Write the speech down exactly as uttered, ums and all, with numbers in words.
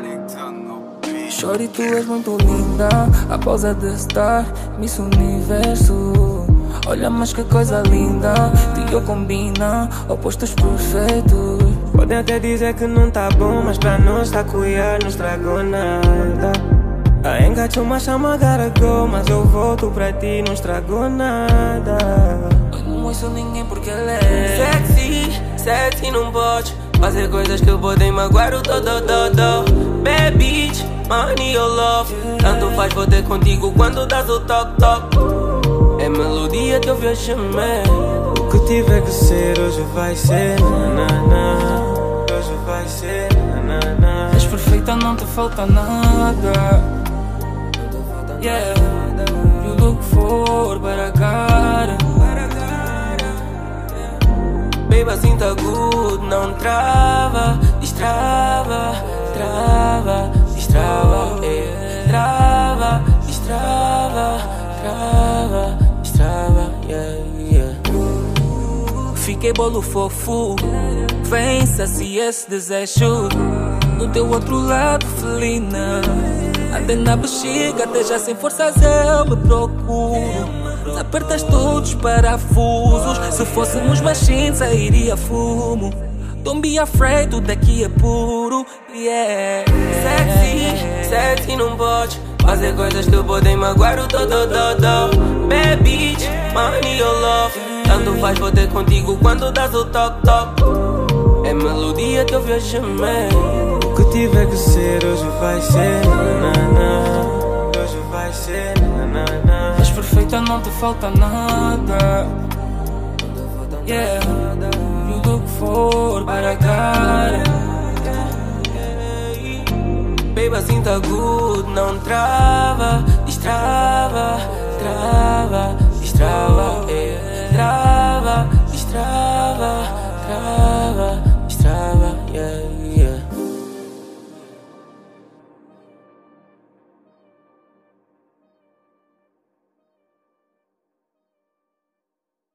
Shorty, tu és muito linda, a pausa de estar Miss Universo. Olha, mas que coisa linda, tu e eu combina, opostos perfeitos. Podem até dizer que não tá bom, mas pra nós tá cuiar, não estragou nada. I ain't got too much time, I gotta go, mas eu volto pra ti, não estragou nada. Eu não ouço ninguém porque ela é sexy, sexy não pode fazer coisas que podem magoar o todo, todo. Bad bitch, money or love, tanto faz vou ter contigo quando dás o toque, toque. É melodia que eu vi a chamar. O que tiver que ser hoje vai ser, na, na, na. Hoje vai ser, na, na, na. És perfeita, não te falta nada. Yeah, you look for para cara. Baby, assim tá good, não trava, destrava, trava, destrava, eh. Trava, destrava, trava, destrava, yeah, yeah. Fiquei bolo fofo, vem sacia esse desejo. No teu outro lado, felina, andei na bexiga, até já sem forças eu me procuro. Apertas todos os parafusos, se fôssemos machines sairia fumo. Don't be afraid, tudo aqui é puro, yeah. Sexy, sexy não pode fazer coisas que podem magoar o todo, todo. Bad bitch, money or love, tanto faz vou ter contigo quando dás o toque, toque. É melodia que eu vi a chamar. O que tiver que ser hoje vai ser, na, na, na. Hoje vai ser, na, na, na. És perfeita, não te falta nada. Yeah, you look for para cara. Baby, assim tá good, não trava, destrava, trava, destrava, eh. Trava, destrava.